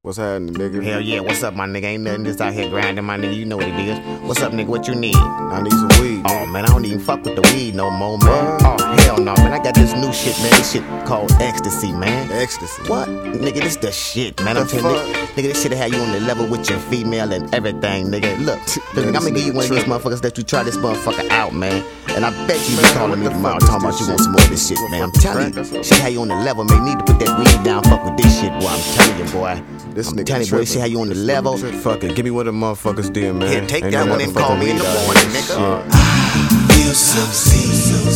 What's happening, nigga? Hell yeah, what's up, my nigga? Ain't nothing just out here grinding, my nigga. You know what it is. What's up, nigga? What you need? I need some weed. Oh, man, I don't even fuck with the weed no more, man. Oh, hell no, man. I got this new shit, man. This shit called ecstasy, man. Ecstasy? What? Nigga, this the shit, man. I'm telling you, nigga, this shit'll have you on the level with your female and everything, nigga. Look, I'm gonna give you one of these motherfuckers that you try this motherfucker out, man. And I bet you be calling me tomorrow talking about you want some more of this shit, man. I'm telling you, shit how you on the level, man. You need to put that weed down, fuck with this shit, boy. I'm telling you, boy. This nigga telling you, boy, shit how you on the level. Fuck it, give me what the motherfuckers did, man. Here, take that one and call me in the morning, nigga. Feel so sick,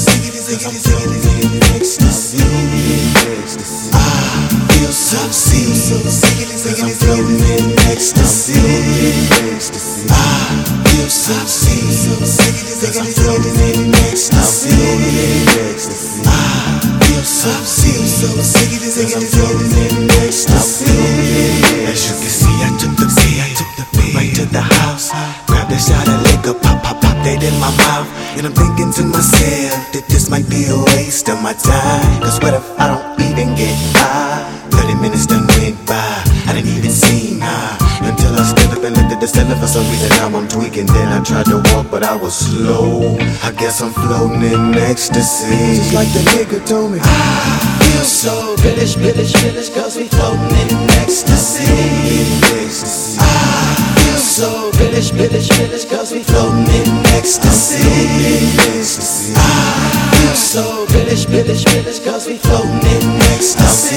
ecstasy. I feel so sick, cause I'm floating in ecstasy. I feel so sick, cause I'm floating in ecstasy. I feel so sick, cause I'm floating in ecstasy. As you can see, I took the beat right to the house. Grabbed a shot of liquor, pop that in my mouth. And I'm thinking to myself that this might be a waste of my time. Cause what if I don't even get high? 30 minutes done went by, I didn't even see high. Until I stood up and looked at the cellar. For some reason now I'm tweaking. Then I tried to walk but I was slow. I guess I'm floating in ecstasy. Just like the nigga told me, I feel so village, cause we floating in ecstasy. I feel so village, cause we floating in ecstasy. I feel so village, cause we floating in ecstasy.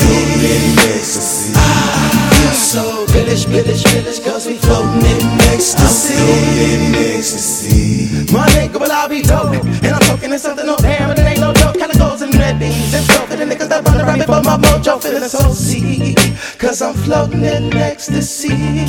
I feel so village, cause we floating in ecstasy. My nigga, well I be dope, and I'm talking in something no damn, and it ain't no joke. Kinda goes in red beans and so for the niggas that run around before my mojo feeling so sick, cause I'm floating in ecstasy.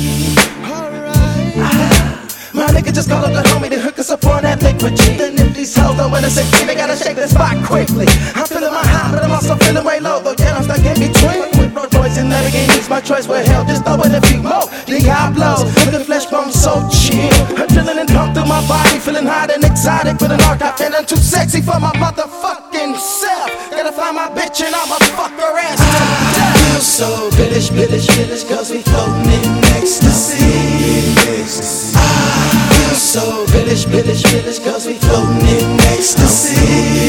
My nigga just call up the homie to hook us up on that liquid G. And if these hoes don't wanna say they gotta shake this spot quickly. I'm feeling my high, but I'm also feeling way low. Though yeah, I'm stuck in between. With Rolls Royce and that again, it's my choice. Well, hell, just throw in a few more Diablos. Look at flesh bones so chill. Adrenaline and pump through my body, feeling hot and exotic. Feeling hard, I feeling too sexy for my motherfucking self. Gotta find my bitch and I'ma fuck her ass. I feel so village, cause we floating in ecstasy. I feel so village, cause we floating in ecstasy.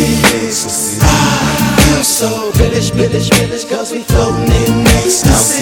I feel so village, cause we floating in ecstasy.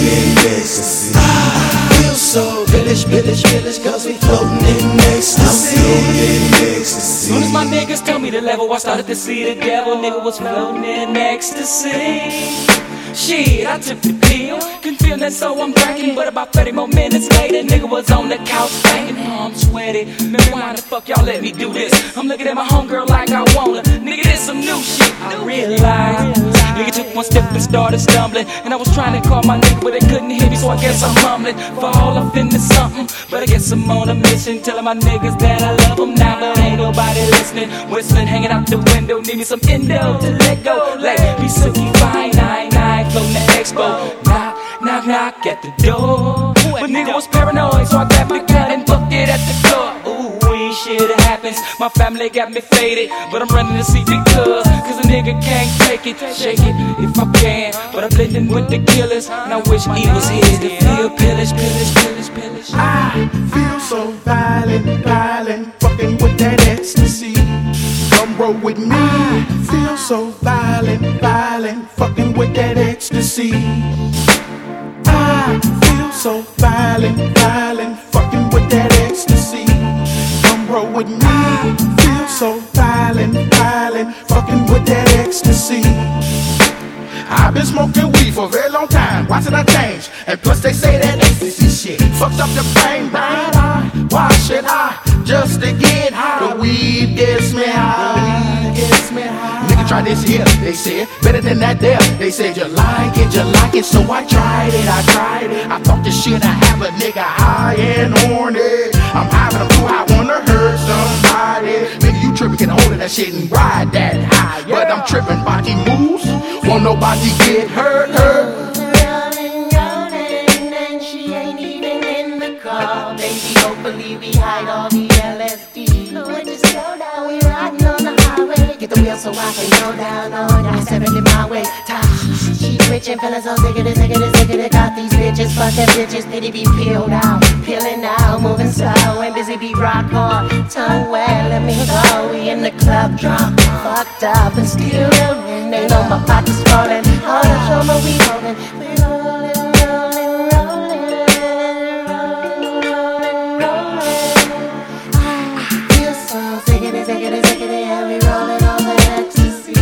I feel so village, cause we floating in ecstasy. Soon as my niggas told me the level, I started to see the devil. Nigga was floating in ecstasy. Shit, I took the pill, couldn't feel that, so I'm drinking. But about 30 more minutes later, nigga was on the couch banging. Oh, I'm sweaty, man, why the fuck y'all let me do this? I'm looking at my homegirl like I wanna. Nigga, this some new shit, I realized. Nigga took one step and started stumbling, and I was trying to call my nigga, but they couldn't hear me, so I guess I'm mumbling. Fall off into something, but I guess I'm on a mission, telling my niggas that I love them now, but ain't nobody listening. Whistling, hanging out the window, need me some endo to let go. Like, be silky fine, floating the expo. Knock, knock at the door. But nigga was paranoid, so I grabbed the gun and booked it at the door. Ooh, shit happens. My family got me faded, but I'm running to see because a nigga can't take it. Shake it if I can, but I'm blending with the killers, and I wish he was here to feel pillage. I feel so violent, fucking with that ecstasy. Come roll with me. I feel so violent, fucking with that ecstasy. I feel so violent, fucking with that ecstasy. Come roll with me. I feel so violent, fucking with that ecstasy. I've been smoking weed for a very long time. Why should I change? And plus they say that ecstasy shit fucked up the brain. Why should I just to get high? The weed gets me high. Nigga try this here, they said better than that there. They said you like it, so I tried it. I thought this shit I have a nigga high and horny. I'm high, but I'm too high, wanna hurt somebody. Nigga, you trippin', get a hold of that shit and ride that high. Yeah. But I'm trippin', body moves, won't nobody get hurt. And she ain't even in the car. Baby, hopefully we hide all the LSD. When you slow down, we riding on the highway. Get the wheel so I can go down on that 70 my way. She rich and feeling so sick of it, sick of it, sick of it. Got these bitches, fucking bitches, pity be peeled out, peeling out, moving slow and busy be rock hard. Tongue wet, let me go. We in the club drunk, fucked up and still rolling. They know my pockets falling. All the show me we holding. We rolling, rolling, rolling, rolling, rolling. I feel so sick of it, sick of it, sick of it. Yeah, we rolling on that ecstasy.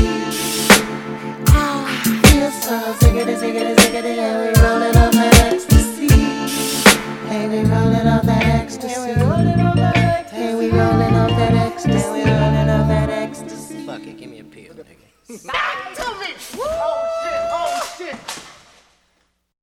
I feel so sick of it, sick of it, sick of it. Yeah, we rolling on that ecstasy. Hey, we rolling on that ecstasy. Hey, we rolling on that ecstasy. Hey, we rolling on that ecstasy. Fuck it, give me a pill, nigga. Back to it. Woo!